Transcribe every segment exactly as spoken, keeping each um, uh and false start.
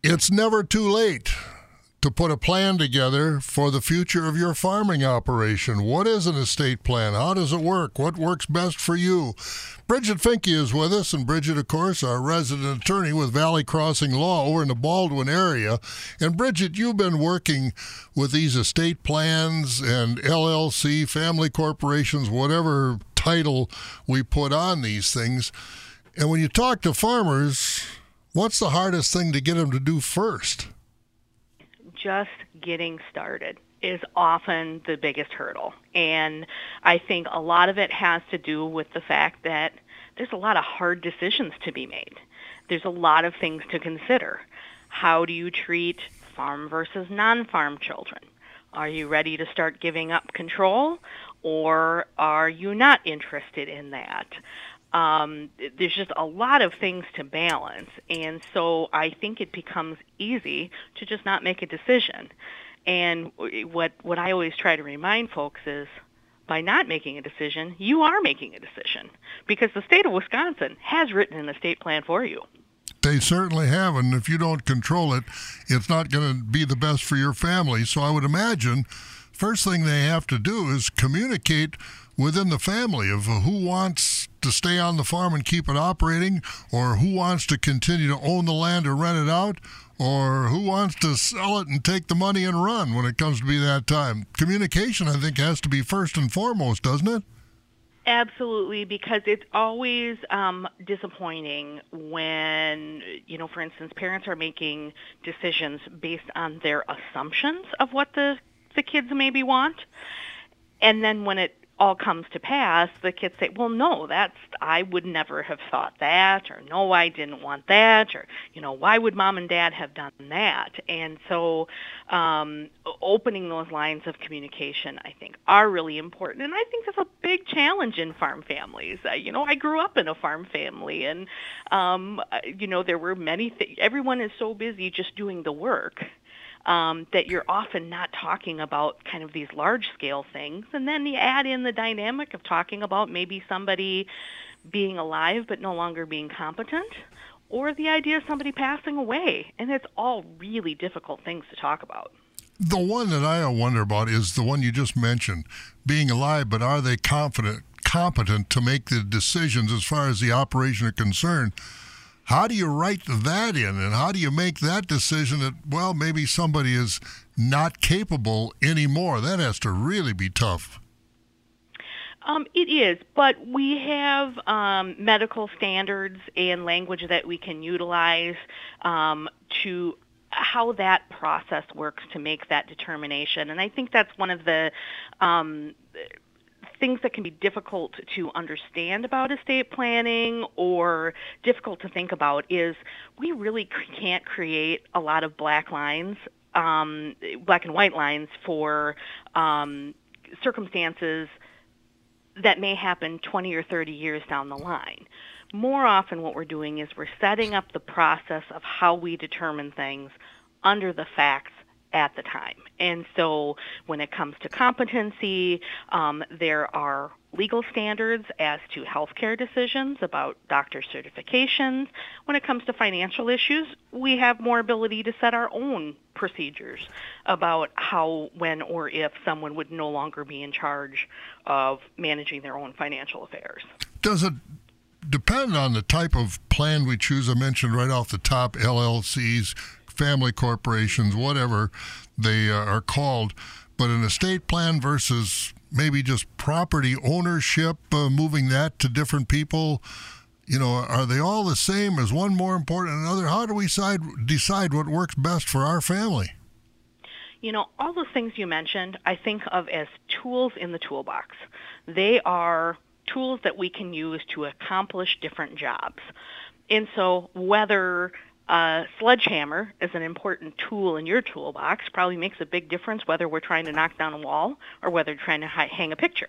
It's never too late to put a plan together for the future of your farming operation. What is an estate plan? How does it work? What works best for you? Bridget Finke is with us, and Bridget, of course, our resident attorney with Valley Crossing Law over in the Baldwin area. And Bridget, you've been working with these estate plans and L L C, family corporations, whatever title we put on these things. And when you talk to farmers, what's the hardest thing to get them to do first? Just getting started is often the biggest hurdle. And I think a lot of it has to do with the fact that there's a lot of hard decisions to be made. There's a lot of things to consider. How do you treat farm versus non-farm children? Are you ready to start giving up control, or are you not interested in that? Um, there's just a lot of things to balance, and so I think it becomes easy to just not make a decision. And what what I always try to remind folks is, by not making a decision, you are making a decision, because the state of Wisconsin has written an estate plan for you. They certainly have, and if you don't control it, it's not going to be the best for your family. So I would imagine first thing they have to do is communicate within the family of who wants to stay on the farm and keep it operating, or who wants to continue to own the land or rent it out, or who wants to sell it and take the money and run when it comes to be that time. Communication, I think, has to be first and foremost, doesn't it? Absolutely, because it's always um, disappointing when, you know, for instance, parents are making decisions based on their assumptions of what the, the kids maybe want, and then when it all comes to pass, the kids say, well, no, that's, I would never have thought that, or no, I didn't want that, or, you know, why would mom and dad have done that? And so um, opening those lines of communication, I think, are really important. And I think that's a big challenge in farm families. Uh, you know, I grew up in a farm family, and, um, you know, there were many things. Everyone is so busy just doing the work Um, that you're often not talking about kind of these large-scale things. And then you add in the dynamic of talking about maybe somebody being alive but no longer being competent, or the idea of somebody passing away. And it's all really difficult things to talk about. The one that I wonder about is the one you just mentioned, being alive, but are they confident, competent to make the decisions as far as the operation are concerned? How do you write that in, and how do you make that decision that, well, maybe somebody is not capable anymore? That has to really be tough. Um, it is, but we have um, medical standards and language that we can utilize um, to how that process works to make that determination. And I think that's one of the um, things that can be difficult to understand about estate planning, or difficult to think about, is we really can't create a lot of black lines, um, black and white lines for um, circumstances that may happen twenty or thirty years down the line. More often what we're doing is we're setting up the process of how we determine things under the facts at the time. And so when it comes to competency, um, there are legal standards as to healthcare decisions about doctor certifications. When it comes to financial issues, we have more ability to set our own procedures about how, when, or if someone would no longer be in charge of managing their own financial affairs. Does it depend on the type of plan we choose? I mentioned right off the top, L L Cs, family corporations, whatever they uh, are called, but an estate plan versus maybe just property ownership, uh, moving that to different people, you know, are they all the same? Is one more important than another? How do we decide, decide what works best for our family? You know, all those things you mentioned, I think of as tools in the toolbox. They are tools that we can use to accomplish different jobs. And so whether a sledgehammer is an important tool in your toolbox probably makes a big difference whether we're trying to knock down a wall or whether we're trying to hi- hang a picture.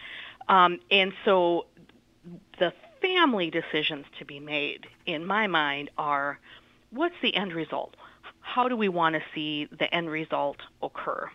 Um, and so the family decisions to be made, in my mind, are what's the end result? How do we want to see the end result occur?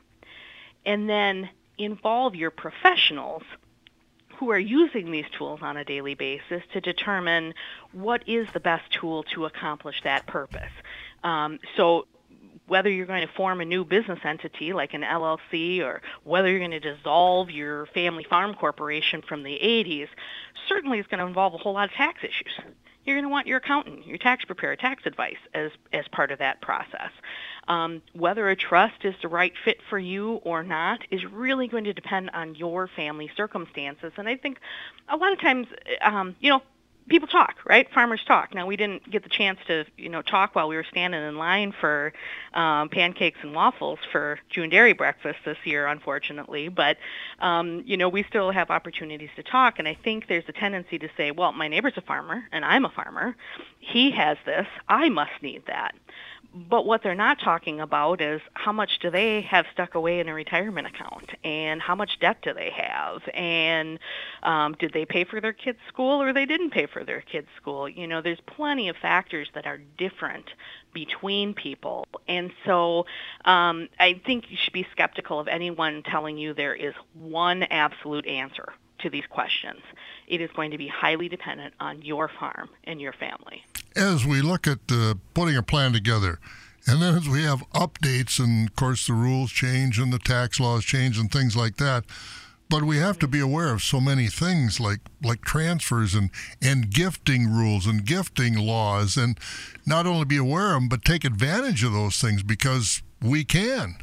And then involve your professionals who are using these tools on a daily basis to determine what is the best tool to accomplish that purpose. Um, so whether you're going to form a new business entity like an L L C or whether you're going to dissolve your family farm corporation from the eighties, certainly is going to involve a whole lot of tax issues. You're going to want your accountant, your tax preparer, tax advice as, as part of that process. Um, whether a trust is the right fit for you or not is really going to depend on your family circumstances. And I think a lot of times, um, you know, people talk, right? Farmers talk. Now, we didn't get the chance to, you know, talk while we were standing in line for um, pancakes and waffles for June Dairy Breakfast this year, unfortunately. But, um, you know, we still have opportunities to talk. And I think there's a tendency to say, well, my neighbor's a farmer and I'm a farmer. He has this. I must need that. But what they're not talking about is how much do they have stuck away in a retirement account, and how much debt do they have, and um, did they pay for their kids' school or they didn't pay for their kids' school? You know, there's plenty of factors that are different between people. And so um, I think you should be skeptical of anyone telling you there is one absolute answer to these questions. It is going to be highly dependent on your farm and your family. As we look at uh, putting a plan together, and then as we have updates, and of course the rules change and the tax laws change and things like that, but we have to be aware of so many things like like transfers and, and gifting rules and gifting laws, and not only be aware of them, but take advantage of those things because we can.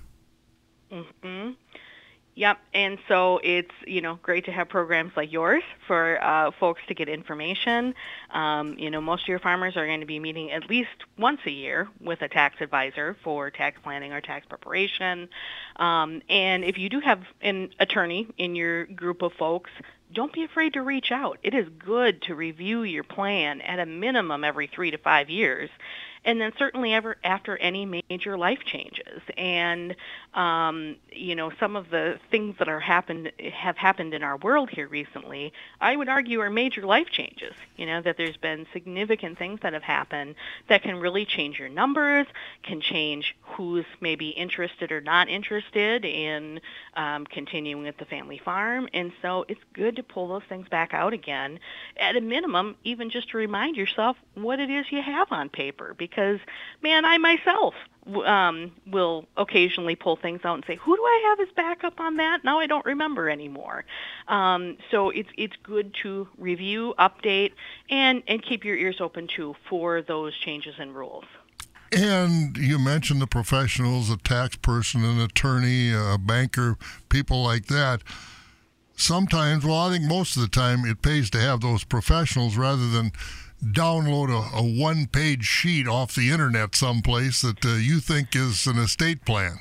Mm-hmm. Yep, and so it's, you know, great to have programs like yours for uh, folks to get information. Um, you know, most of your farmers are going to be meeting at least once a year with a tax advisor for tax planning or tax preparation. Um, and if you do have an attorney in your group of folks, don't be afraid to reach out. It is good to review your plan at a minimum every three to five years, and then certainly ever after any major life changes. And um, you know, some of the things that are happened have happened in our world here recently, I would argue, are major life changes. You know, that there's been significant things that have happened that can really change your numbers, can change who's maybe interested or not interested in um, continuing at the family farm. And so it's good to pull those things back out again, at a minimum, even just to remind yourself what it is you have on paper. Because, man, I myself um, will occasionally pull things out and say, who do I have as backup on that? Now I don't remember anymore. Um, so it's it's good to review, update, and, and keep your ears open, too, for those changes in rules. And you mentioned the professionals, a tax person, an attorney, a banker, people like that. Sometimes, well, I think most of the time, it pays to have those professionals rather than download a, a one-page sheet off the internet someplace that uh, you think is an estate plan.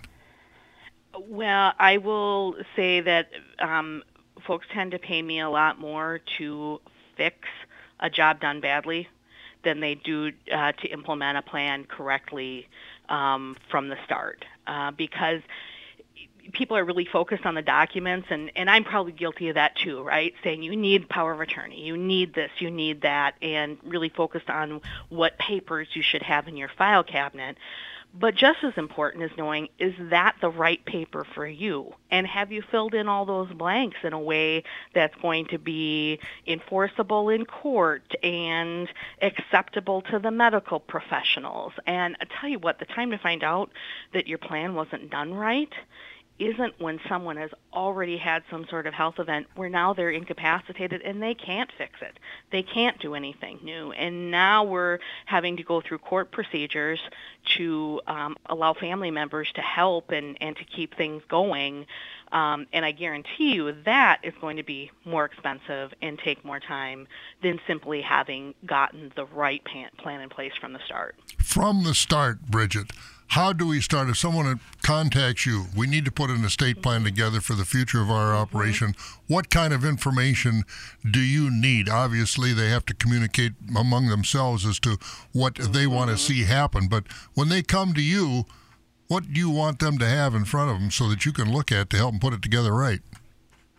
Well, I will say that um, folks tend to pay me a lot more to fix a job done badly than they do uh, to implement a plan correctly um, from the start, uh, because people are really focused on the documents, and, and I'm probably guilty of that too, right? Saying you need power of attorney, you need this, you need that, and really focused on what papers you should have in your file cabinet. But just as important is knowing, is that the right paper for you? And have you filled in all those blanks in a way that's going to be enforceable in court and acceptable to the medical professionals? And I tell you what, the time to find out that your plan wasn't done right isn't when someone has already had some sort of health event where now they're incapacitated and they can't fix it. They can't do anything new. And now we're having to go through court procedures to um, allow family members to help and, and to keep things going. Um, and I guarantee you that is going to be more expensive and take more time than simply having gotten the right plan in place from the start. From the start, Bridget, how do we start? If someone contacts you, we need to put an estate plan together for the future of our operation. Mm-hmm. What kind of information do you need? Obviously, they have to communicate among themselves as to what mm-hmm. they want to see happen. But when they come to you, what do you want them to have in front of them so that you can look at to help them put it together right?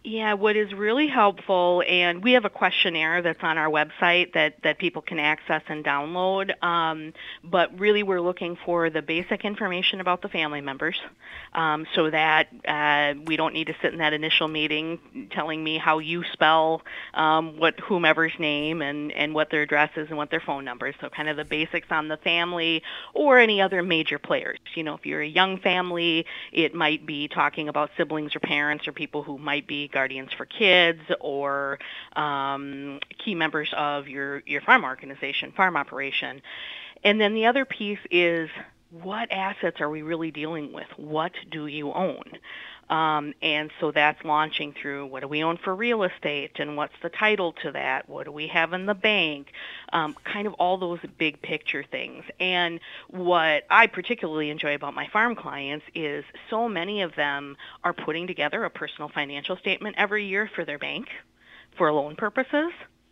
Yeah, what is really helpful, and we have a questionnaire that's on our website that, that people can access and download, um, but really we're looking for the basic information about the family members um, so that uh, we don't need to sit in that initial meeting telling me how you spell um, what whomever's name and, and what their address is and what their phone number is. So kind of the basics on the family or any other major players. You know, if you're a young family, it might be talking about siblings or parents or people who might be guardians for kids or um, key members of your, your farm organization, farm operation. And then the other piece is, what assets are we really dealing with? What do you own? Um, and so that's launching through, what do we own for real estate and what's the title to that? What do we have in the bank? Um, kind of all those big picture things. And what I particularly enjoy about my farm clients is so many of them are putting together a personal financial statement every year for their bank for loan purposes.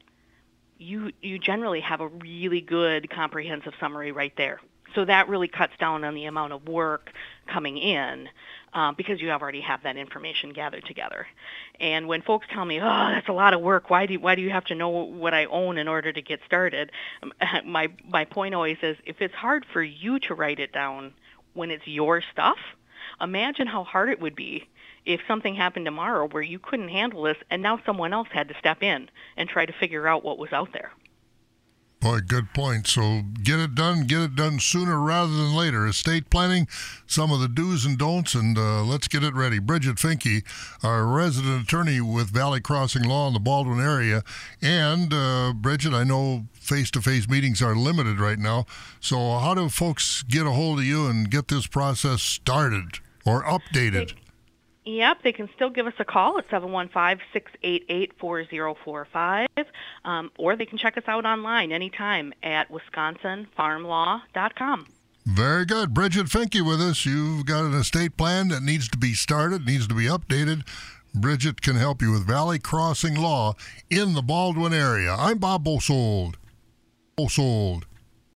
You, you generally have a really good comprehensive summary right there. So that really cuts down on the amount of work coming in um, because you already have that information gathered together. And when folks tell me, oh, that's a lot of work, why do you, why do you have to know what I own in order to get started? Um, my, my point always is, if it's hard for you to write it down when it's your stuff, imagine how hard it would be if something happened tomorrow where you couldn't handle this and now someone else had to step in and try to figure out what was out there. Boy, good point. So get it done, get it done sooner rather than later. Estate planning, some of the do's and don'ts, and uh, let's get it ready. Bridget Finke, our resident attorney with Valley Crossing Law in the Baldwin area. And, uh, Bridget, I know face-to-face meetings are limited right now. So how do folks get a hold of you and get this process started or updated? They- Yep, they can still give us a call at seven one five, six eight eight, four zero four five, um, or they can check us out online anytime at wisconsin farm law dot com. Very good. Bridget Finke with us. You've got an estate plan that needs to be started, needs to be updated. Bridget can help you with Valley Crossing Law in the Baldwin area. I'm Bob Bosold. Bosold.